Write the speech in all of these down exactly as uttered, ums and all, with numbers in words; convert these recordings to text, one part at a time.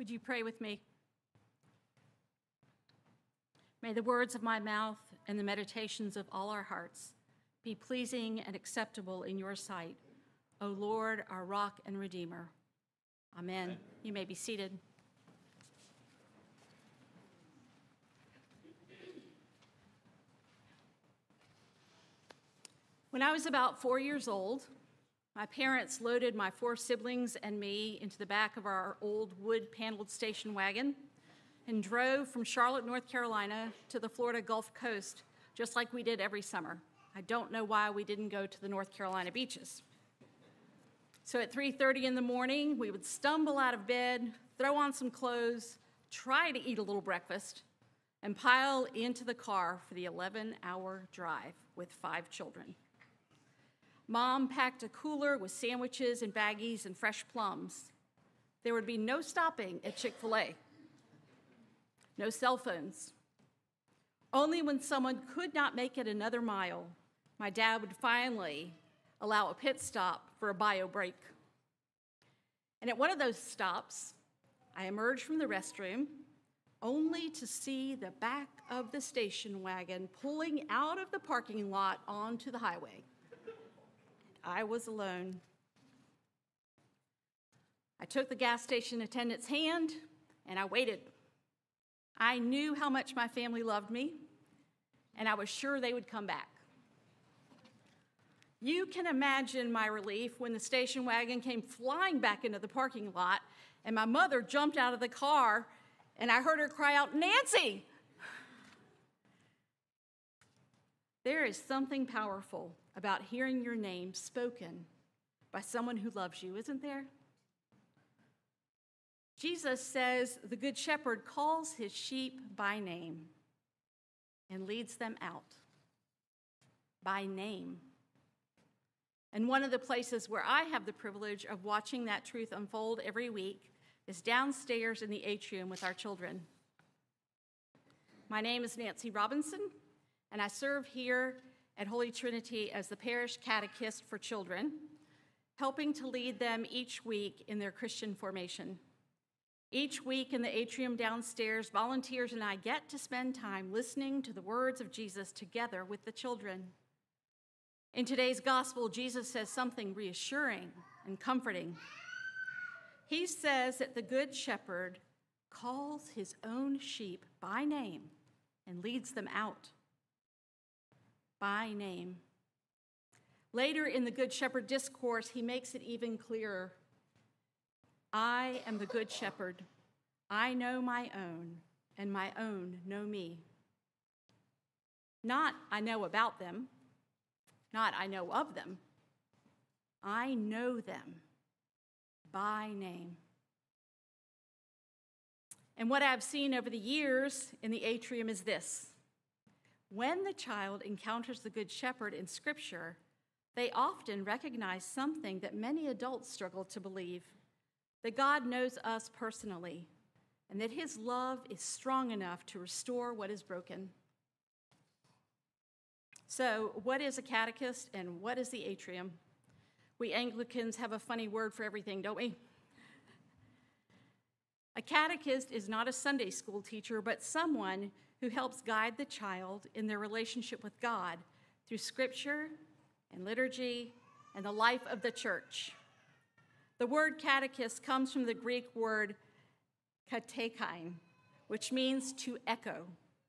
Would you pray with me? May the words of my mouth and the meditations of all our hearts be pleasing and acceptable in your sight, O Lord, our rock and redeemer. Amen. Amen. You may be seated. When I was about four years old, my parents loaded my four siblings and me into the back of our old wood-paneled station wagon and drove from Charlotte, North Carolina to the Florida Gulf Coast, just like we did every summer. I don't know why we didn't go to the North Carolina beaches. So at three thirty in the morning, we would stumble out of bed, throw on some clothes, try to eat a little breakfast, and pile into the car for the eleven-hour drive with five children. Mom packed a cooler with sandwiches and baggies and fresh plums. There would be no stopping at Chick-fil-A. No cell phones. Only when someone could not make it another mile, my dad would finally allow a pit stop for a bio break. And at one of those stops, I emerged from the restroom only to see the back of the station wagon pulling out of the parking lot onto the highway. I was alone. I took the gas station attendant's hand and I waited. I knew how much my family loved me, and I was sure they would come back. You can imagine my relief when the station wagon came flying back into the parking lot and my mother jumped out of the car and I heard her cry out, "Nancy!" There is something powerful about hearing your name spoken by someone who loves you, isn't there? Jesus says the Good Shepherd calls his sheep by name and leads them out by name. And one of the places where I have the privilege of watching that truth unfold every week is downstairs in the atrium with our children. My name is Nancy Robinson, and I serve here at Holy Trinity as the parish catechist for children, helping to lead them each week in their Christian formation. Each week in the atrium downstairs, volunteers and I get to spend time listening to the words of Jesus together with the children. In today's gospel, Jesus says something reassuring and comforting. He says that the Good Shepherd calls his own sheep by name and leads them out. By name. Later in the Good Shepherd discourse, he makes it even clearer. I am the Good Shepherd. I know my own, and my own know me. Not I know about them, not I know of them. I know them by name. And what I've seen over the years in the atrium is this. When the child encounters the Good Shepherd in Scripture, they often recognize something that many adults struggle to believe, that God knows us personally, and that his love is strong enough to restore what is broken. So, what is a catechist and what is the atrium? We Anglicans have a funny word for everything, don't we? A catechist is not a Sunday school teacher, but someone who helps guide the child in their relationship with God through Scripture and liturgy and the life of the church. The word catechist comes from the Greek word katechein, which means to echo.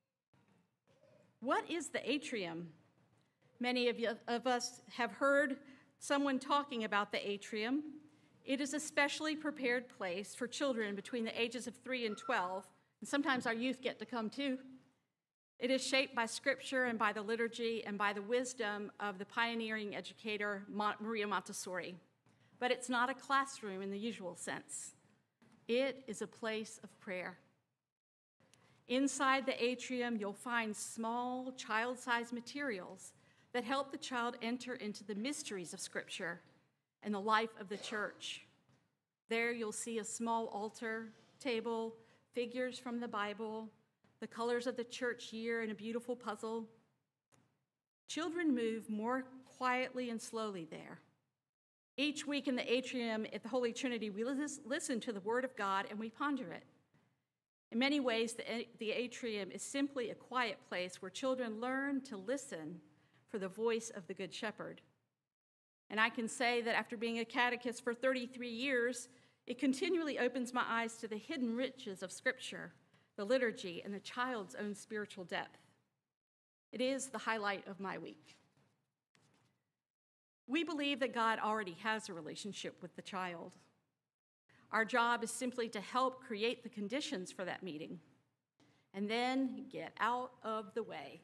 What is the atrium? Many of, you, of us have heard someone talking about the atrium. It is a specially prepared place for children between the ages of three and twelve, and sometimes our youth get to come too. It is shaped by Scripture and by the liturgy and by the wisdom of the pioneering educator Maria Montessori. But it's not a classroom in the usual sense. It is a place of prayer. Inside the atrium, you'll find small, child-sized materials that help the child enter into the mysteries of Scripture and the life of the church. There you'll see a small altar, table, figures from the Bible, the colors of the church year, and a beautiful puzzle. Children move more quietly and slowly there. Each week in the atrium at the Holy Trinity, we listen to the Word of God and we ponder it. In many ways, the, the atrium is simply a quiet place where children learn to listen for the voice of the Good Shepherd. And I can say that after being a catechist for thirty-three years, it continually opens my eyes to the hidden riches of Scripture, the liturgy, and the child's own spiritual depth. It is the highlight of my week. We believe that God already has a relationship with the child. Our job is simply to help create the conditions for that meeting, and then get out of the way.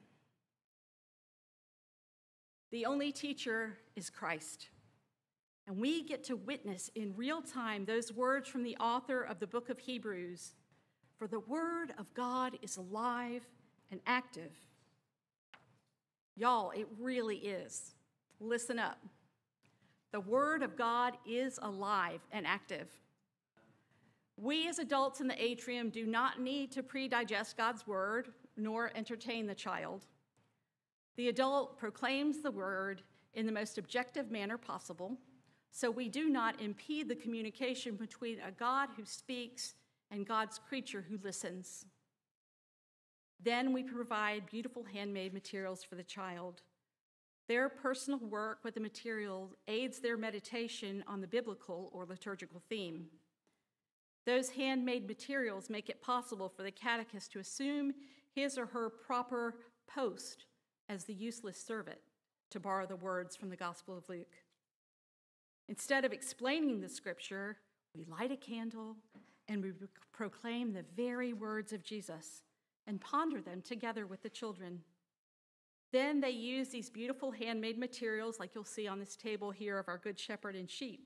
The only teacher is Christ, and we get to witness in real time those words from the author of the book of Hebrews, "For the word of God is alive and active." Y'all, it really is. Listen up. The Word of God is alive and active. We as adults in the atrium do not need to pre-digest God's Word nor entertain the child. The adult proclaims the Word in the most objective manner possible, so we do not impede the communication between a God who speaks and God's creature who listens. Then we provide beautiful handmade materials for the child. Their personal work with the material aids their meditation on the biblical or liturgical theme. Those handmade materials make it possible for the catechist to assume his or her proper post as the useless servant, to borrow the words from the Gospel of Luke. Instead of explaining the Scripture, we light a candle and we proclaim the very words of Jesus and ponder them together with the children. Then they use these beautiful handmade materials, like you'll see on this table here of our Good Shepherd and sheep,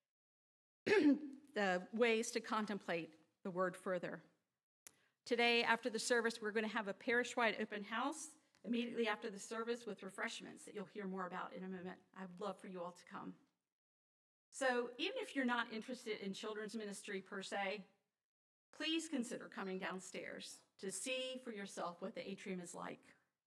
the ways to contemplate the word further. Today, after the service, we're going to have a parish-wide open house immediately after the service with refreshments that you'll hear more about in a moment. I'd love for you all to come. So even if you're not interested in children's ministry per se, please consider coming downstairs to see for yourself what the atrium is like.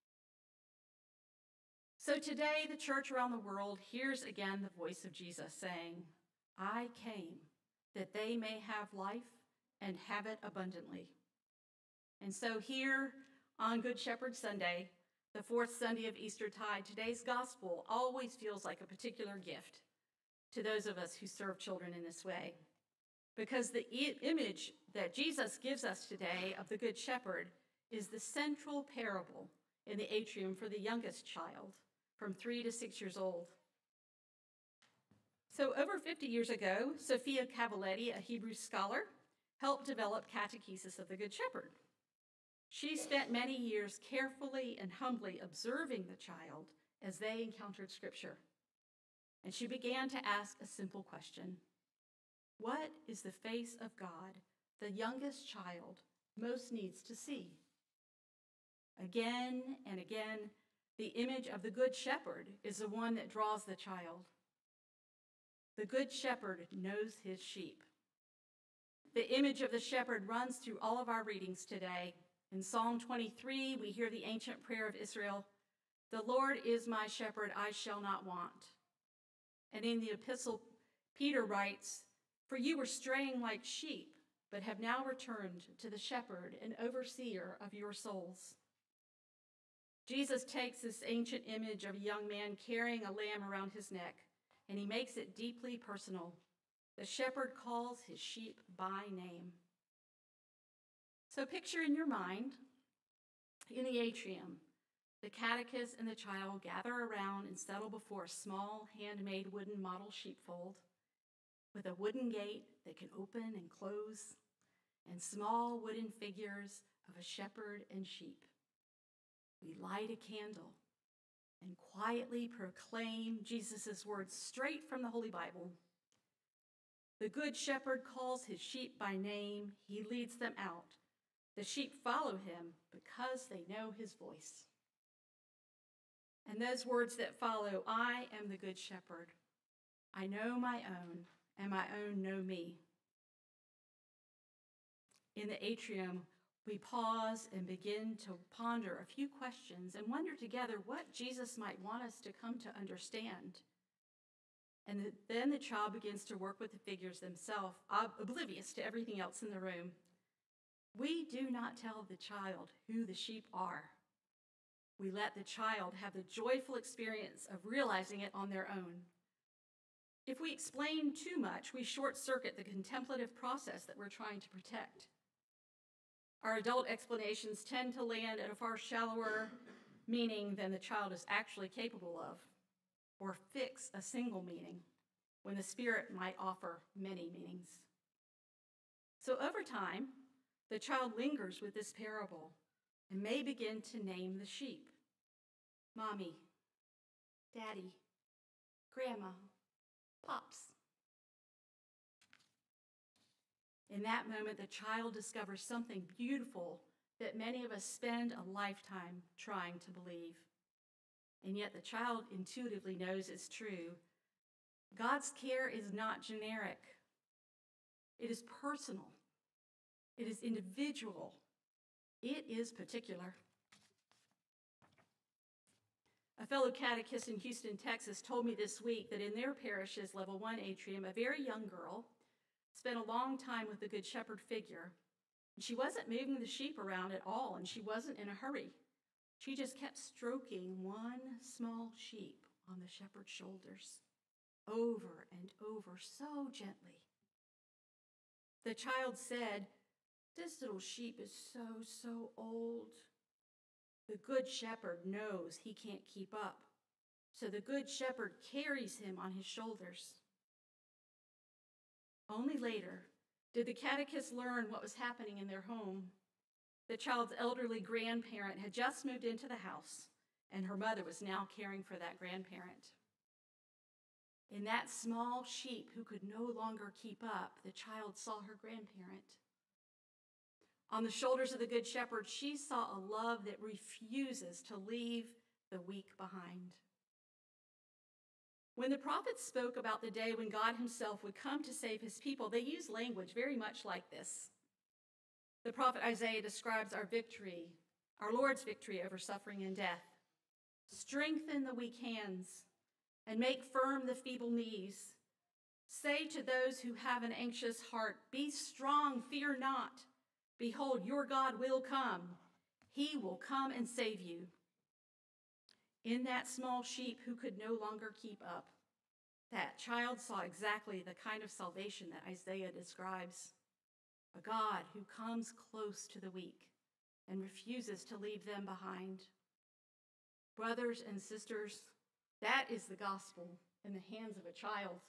So today, the church around the world hears again the voice of Jesus saying, "I came that they may have life and have it abundantly." And so here on Good Shepherd Sunday, the fourth Sunday of Eastertide, today's gospel always feels like a particular gift to those of us who serve children in this way. Because the I- image that Jesus gives us today of the Good Shepherd is the central parable in the atrium for the youngest child, from three to six years old. So over fifty years ago, Sophia Cavalletti, a Hebrew scholar, helped develop catechesis of the Good Shepherd. She spent many years carefully and humbly observing the child as they encountered Scripture. And she began to ask a simple question. What is the face of God the youngest child most needs to see? Again and again, the image of the Good Shepherd is the one that draws the child. The Good Shepherd knows his sheep. The image of the shepherd runs through all of our readings today. In Psalm twenty-three, we hear the ancient prayer of Israel, "The Lord is my shepherd, I shall not want." And in the epistle, Peter writes, "For you were straying like sheep, but have now returned to the shepherd and overseer of your souls." Jesus takes this ancient image of a young man carrying a lamb around his neck, and he makes it deeply personal. The shepherd calls his sheep by name. So picture in your mind, in the atrium, the catechist and the child gather around and settle before a small handmade wooden model sheepfold with a wooden gate that can open and close, and small wooden figures of a shepherd and sheep. We light a candle and quietly proclaim Jesus' words straight from the Holy Bible. The Good Shepherd calls his sheep by name. He leads them out. The sheep follow him because they know his voice. And those words that follow, "I am the Good Shepherd. I know my own, and my own know me." In the atrium, we pause and begin to ponder a few questions and wonder together what Jesus might want us to come to understand. And the, then the child begins to work with the figures themselves, ob- oblivious to everything else in the room. We do not tell the child who the sheep are. We let the child have the joyful experience of realizing it on their own. If we explain too much, we short-circuit the contemplative process that we're trying to protect. Our adult explanations tend to land at a far shallower meaning than the child is actually capable of, or fix a single meaning when the Spirit might offer many meanings. So over time, the child lingers with this parable and may begin to name the sheep. Mommy, Daddy, Grandma, Pops. In that moment, the child discovers something beautiful that many of us spend a lifetime trying to believe. And yet the child intuitively knows it's true. God's care is not generic. It is personal. It is individual. It is particular. A fellow catechist in Houston, Texas, told me this week that in their parish's level one atrium, a very young girl spent a long time with the Good Shepherd figure. She wasn't moving the sheep around at all, and she wasn't in a hurry. She just kept stroking one small sheep on the shepherd's shoulders, over and over, so gently. The child said, "This little sheep is so, so old. The Good Shepherd knows he can't keep up, so the Good Shepherd carries him on his shoulders." Only later did the catechist learn what was happening in their home. The child's elderly grandparent had just moved into the house, and her mother was now caring for that grandparent. In that small sheep who could no longer keep up, the child saw her grandparent. On the shoulders of the Good Shepherd, she saw a love that refuses to leave the weak behind. When the prophets spoke about the day when God himself would come to save his people, they used language very much like this. The prophet Isaiah describes our victory, our Lord's victory over suffering and death. "Strengthen the weak hands and make firm the feeble knees. Say to those who have an anxious heart, be strong, fear not. Behold, your God will come. He will come and save you." In that small sheep who could no longer keep up, that child saw exactly the kind of salvation that Isaiah describes. A God who comes close to the weak and refuses to leave them behind. Brothers and sisters, that is the gospel in the hands of a child.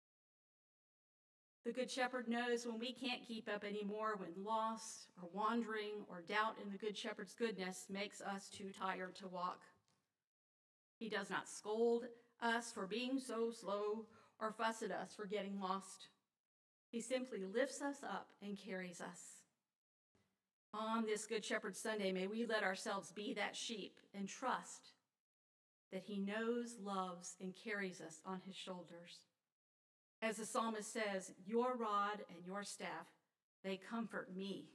The Good Shepherd knows when we can't keep up anymore, when loss or wandering or doubt in the Good Shepherd's goodness makes us too tired to walk. He does not scold us for being so slow or fuss at us for getting lost. He simply lifts us up and carries us. On this Good Shepherd Sunday, may we let ourselves be that sheep and trust that he knows, loves, and carries us on his shoulders. As the psalmist says, "Your rod and your staff, they comfort me."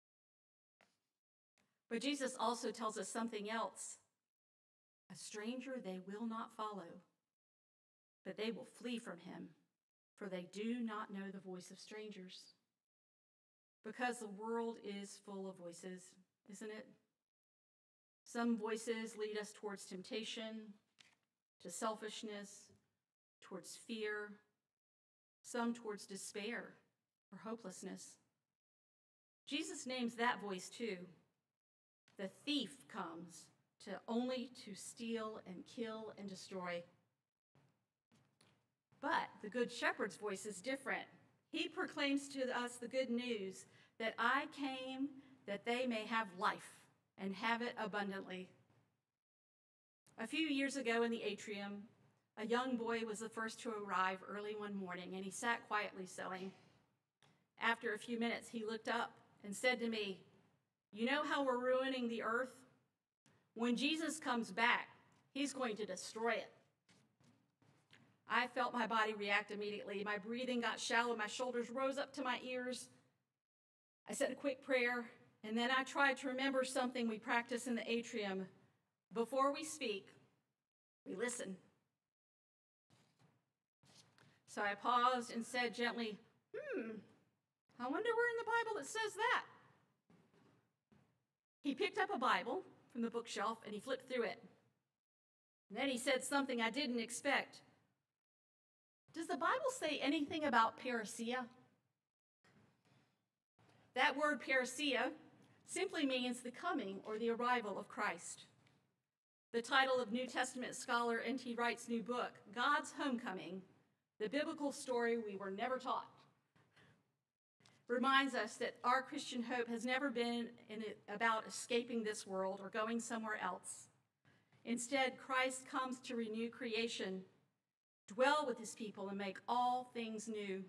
But Jesus also tells us something else. A stranger they will not follow, but they will flee from him, for they do not know the voice of strangers. Because the world is full of voices, isn't it? Some voices lead us towards temptation, to selfishness, towards fear, some towards despair or hopelessness. Jesus names that voice too. The thief comes to only to steal and kill and destroy. But the Good Shepherd's voice is different. He proclaims to us the good news that I came that they may have life and have it abundantly. A few years ago in the atrium, a young boy was the first to arrive early one morning, and he sat quietly sewing. After a few minutes, he looked up and said to me, "You know how we're ruining the earth? When Jesus comes back, he's going to destroy it." I felt my body react immediately. My breathing got shallow. My shoulders rose up to my ears. I said a quick prayer, and then I tried to remember something we practice in the atrium. Before we speak, we listen. So I paused and said gently, hmm, I wonder where in the Bible it says that. He picked up a Bible from the bookshelf and he flipped through it. And then he said something I didn't expect. Does the Bible say anything about parousia? That word parousia simply means the coming or the arrival of Christ. The title of New Testament scholar N T Wright's new book, God's Homecoming, the biblical story we were never taught, reminds us that our Christian hope has never been in it about escaping this world or going somewhere else. Instead, Christ comes to renew creation, dwell with his people, and make all things new.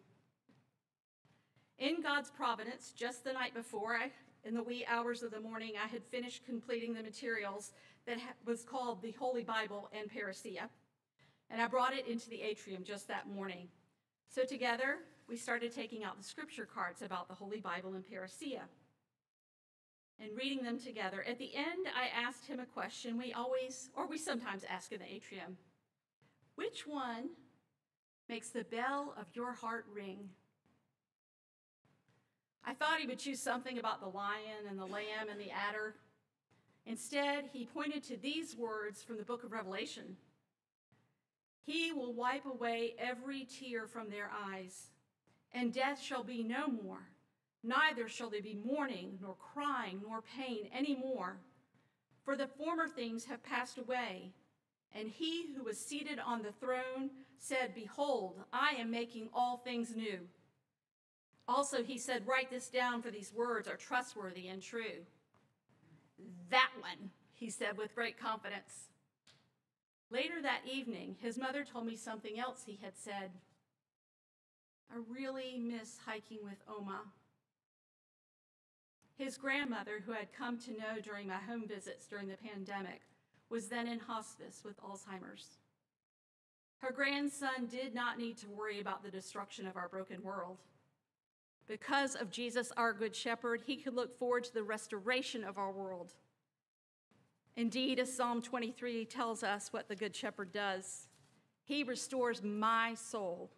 In God's providence, just the night before, I, in the wee hours of the morning, I had finished completing the materials that was called the Holy Bible and Parousia, and I brought it into the atrium just that morning. So together, we started taking out the scripture cards about the Holy Bible and Parousia and reading them together. At the end, I asked him a question we always, or we sometimes ask in the atrium. Which one makes the bell of your heart ring? I thought he would choose something about the lion and the lamb and the adder. Instead, he pointed to these words from the book of Revelation. He will wipe away every tear from their eyes, and death shall be no more. Neither shall there be mourning, nor crying, nor pain any more, for the former things have passed away. And he who was seated on the throne said, Behold, I am making all things new. Also he said, Write this down, for these words are trustworthy and true. That one, he said with great confidence. Later that evening, his mother told me something else he had said. I really miss hiking with Oma. His grandmother, who had come to know during my home visits during the pandemic, was then in hospice with Alzheimer's. Her grandson did not need to worry about the destruction of our broken world. Because of Jesus, our Good Shepherd, he could look forward to the restoration of our world. Indeed, as Psalm twenty-three tells us what the Good Shepherd does, he restores my soul.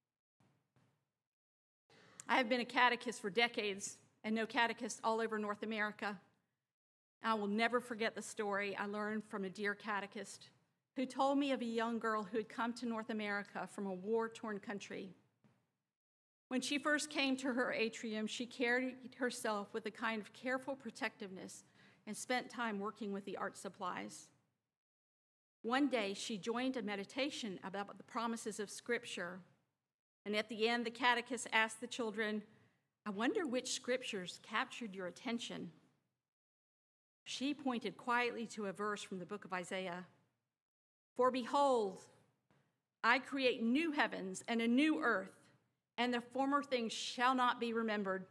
I have been a catechist for decades and know catechists all over North America. I will never forget the story I learned from a dear catechist who told me of a young girl who had come to North America from a war-torn country. When she first came to her atrium, she carried herself with a kind of careful protectiveness and spent time working with the art supplies. One day, she joined a meditation about the promises of Scripture, and at the end, the catechist asked the children, I wonder which scriptures captured your attention. She pointed quietly to a verse from the book of Isaiah. For behold, I create new heavens and a new earth, and the former things shall not be remembered.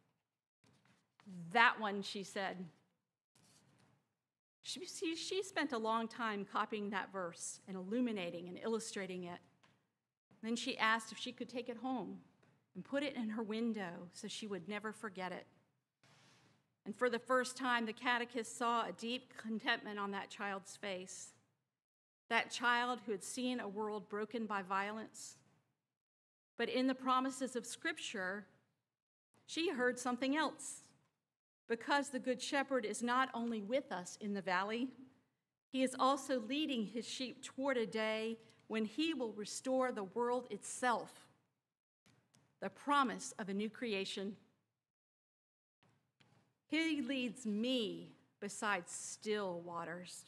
That one, she said. She, she, she spent a long time copying that verse and illuminating and illustrating it. Then she asked if she could take it home and put it in her window so she would never forget it. And for the first time, the catechist saw a deep contentment on that child's face. That child who had seen a world broken by violence. But in the promises of Scripture, she heard something else. Because the Good Shepherd is not only with us in the valley, he is also leading his sheep toward a day when he will restore the world itself. The promise of a new creation. He leads me beside still waters.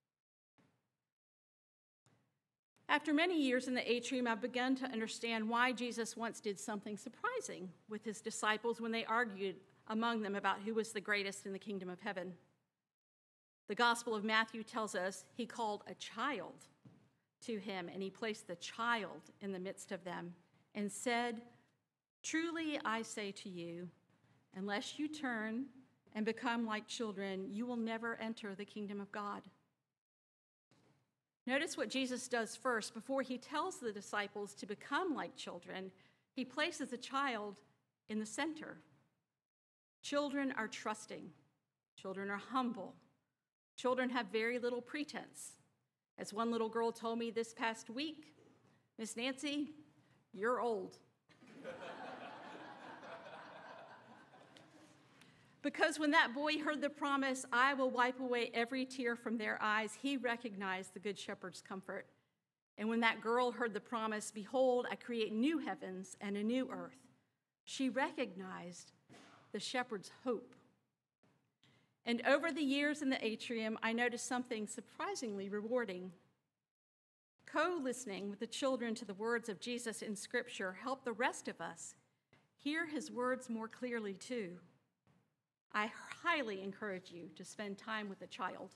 After many years in the atrium, I've begun to understand why Jesus once did something surprising with his disciples when they argued among them about who was the greatest in the kingdom of heaven. The Gospel of Matthew tells us he called a child to him, and he placed the child in the midst of them and said, Truly I say to you, unless you turn and become like children, you will never enter the kingdom of God. Notice what Jesus does first. Before he tells the disciples to become like children, he places a child in the center. Children are trusting. Children are humble. Children have very little pretense. As one little girl told me this past week, Miss Nancy, You're old. Because when that boy heard the promise, I will wipe away every tear from their eyes, he recognized the Good Shepherd's comfort. And when that girl heard the promise, behold, I create new heavens and a new earth, she recognized the shepherd's hope. And over the years in the atrium, I noticed something surprisingly rewarding. Co-listening with the children to the words of Jesus in Scripture helped the rest of us hear his words more clearly too. I highly encourage you to spend time with a child.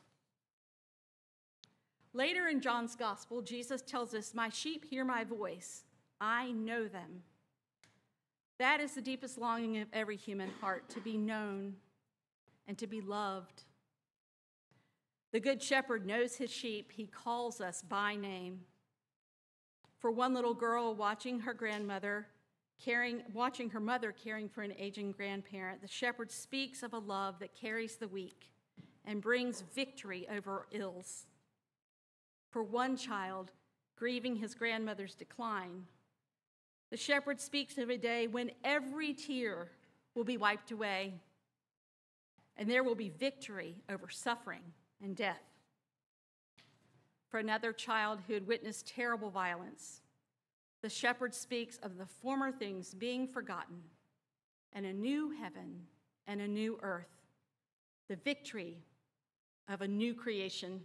Later in John's Gospel, Jesus tells us, my sheep hear my voice. I know them. That is the deepest longing of every human heart, to be known and to be loved. The Good Shepherd knows his sheep. He calls us by name. For one little girl watching her grandmother, caring, watching her mother caring for an aging grandparent, the shepherd speaks of a love that carries the weak and brings victory over ills. For one child grieving his grandmother's decline, the shepherd speaks of a day when every tear will be wiped away and there will be victory over suffering and death. For another child who had witnessed terrible violence, the shepherd speaks of the former things being forgotten and a new heaven and a new earth, the victory of a new creation.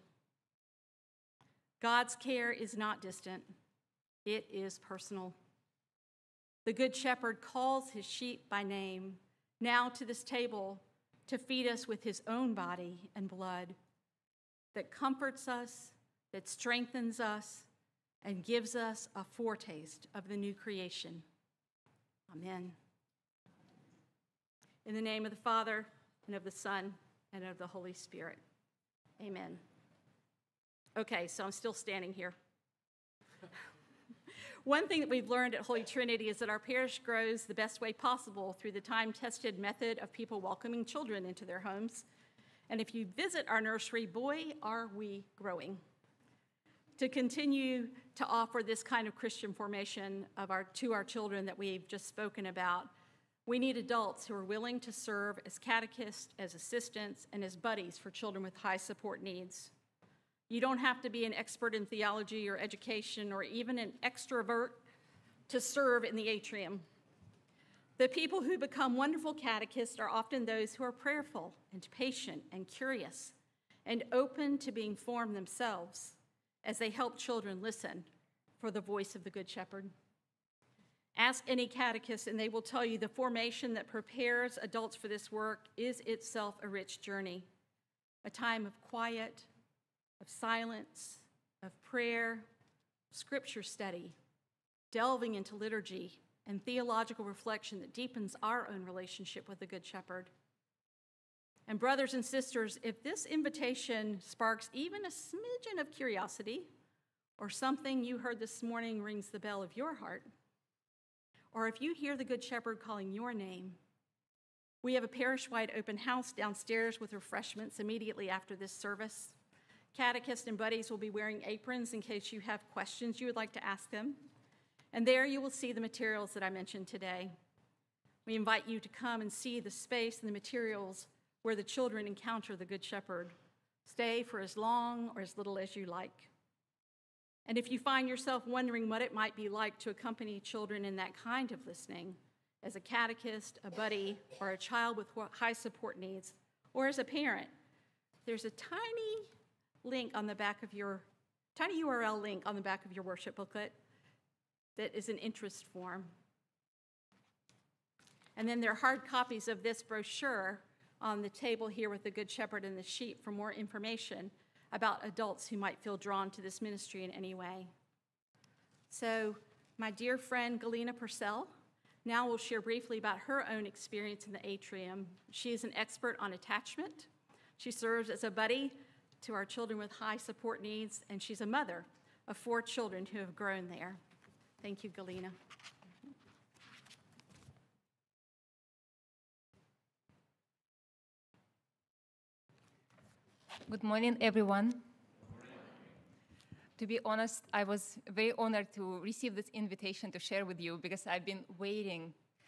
God's care is not distant, it is personal. The Good Shepherd calls his sheep by name now to this table to feed us with his own body and blood that comforts us, that strengthens us, and gives us a foretaste of the new creation. Amen. In the name of the Father, and of the Son, and of the Holy Spirit. Amen. Okay, so I'm still standing here. One thing that we've learned at Holy Trinity is that our parish grows the best way possible through the time-tested method of people welcoming children into their homes. And if you visit our nursery, boy, are we growing. To continue to offer this kind of Christian formation of our, to our children that we've just spoken about, we need adults who are willing to serve as catechists, as assistants, and as buddies for children with high support needs. You don't have to be an expert in theology or education or even an extrovert to serve in the atrium. The people who become wonderful catechists are often those who are prayerful and patient and curious and open to being formed themselves as they help children listen for the voice of the Good Shepherd. Ask any catechist and they will tell you the formation that prepares adults for this work is itself a rich journey, a time of quiet, of silence, of prayer, scripture study, delving into liturgy and theological reflection that deepens our own relationship with the Good Shepherd. And brothers and sisters, if this invitation sparks even a smidgen of curiosity, or something you heard this morning rings the bell of your heart, or if you hear the Good Shepherd calling your name, we have a parish-wide open house downstairs with refreshments immediately after this service. Catechists and buddies will be wearing aprons in case you have questions you would like to ask them. And there you will see the materials that I mentioned today. We invite you to come and see the space and the materials where the children encounter the Good Shepherd. Stay for as long or as little as you like. And if you find yourself wondering what it might be like to accompany children in that kind of listening, as a catechist, a buddy, or a child with high support needs, or as a parent, there's a tiny link on the back of your, tiny U R L link on the back of your worship booklet that is an interest form. And then there are hard copies of this brochure on the table here with the Good Shepherd and the sheep for more information about adults who might feel drawn to this ministry in any way. So my dear friend Galena Purcell now will share briefly about her own experience in the atrium. She is an expert on attachment. She serves as a buddy to our children with high support needs, and she's a mother of four children who have grown there. Thank you, Galena. Good morning, everyone. to be honest, I was very honored to receive this invitation to share with you because I've been waiting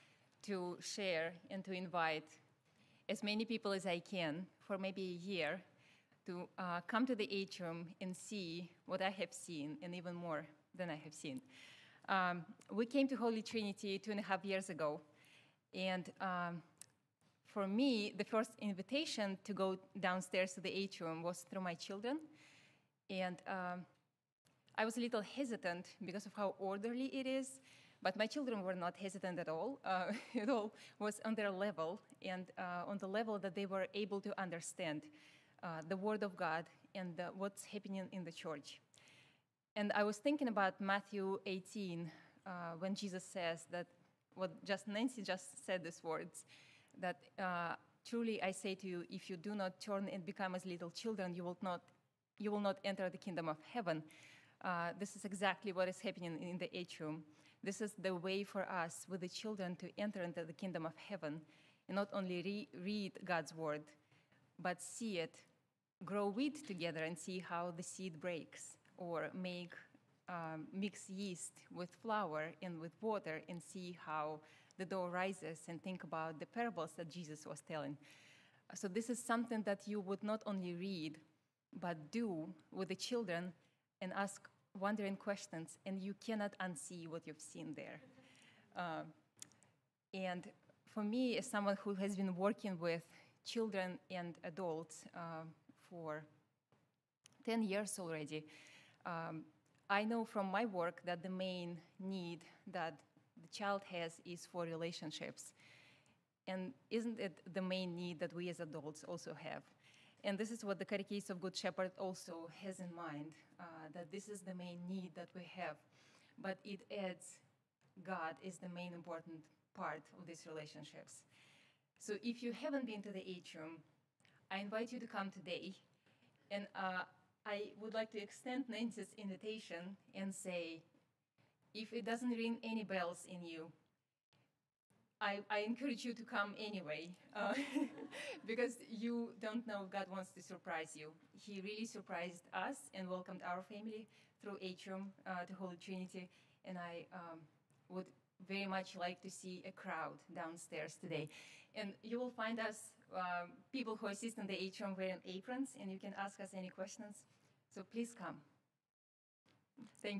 to share and to invite as many people as I can for maybe a year to uh, come to the atrium and see what I have seen, and even more than I have seen. Um, we came to Holy Trinity two and a half years ago, and um, for me, the first invitation to go downstairs to the atrium was through my children, and um, I was a little hesitant because of how orderly it is, but my children were not hesitant at all. Uh, it all was on their level, and uh, on the level that they were able to understand uh, the Word of God and the, what's happening in the church. And I was thinking about Matthew eighteen, uh, when Jesus says that, what just Nancy just said these words, that uh, truly I say to you, if you do not turn and become as little children, you will not, you will not enter the kingdom of heaven. Uh, this is exactly what is happening in the atrium. This is the way for us with the children to enter into the kingdom of heaven and not only re read God's word, but see it, grow wheat together and see how the seed breaks, or make um, mix yeast with flour and with water and see how the dough rises, and think about the parables that Jesus was telling. So this is something that you would not only read, but do with the children and ask wondering questions, and you cannot unsee what you've seen there. Uh, and for me, as someone who has been working with children and adults uh, for ten years already, um, I know from my work that the main need that the child has is for relationships. And isn't it the main need that we as adults also have? And this is what the Catechism of Good Shepherd also has in mind, uh, that this is the main need that we have. But it adds God is the main important part of these relationships. So if you haven't been to the atrium, I invite you to come today. And uh, I would like to extend Nancy's invitation and say, if it doesn't ring any bells in you, I, I encourage you to come anyway, uh, because you don't know God wants to surprise you. He really surprised us and welcomed our family through Atrium uh, to Holy Trinity, and I um, would very much like to see a crowd downstairs today. And you will find us, um, people who assist in the Atrium, wearing aprons, and you can ask us any questions. So please come. Thank you.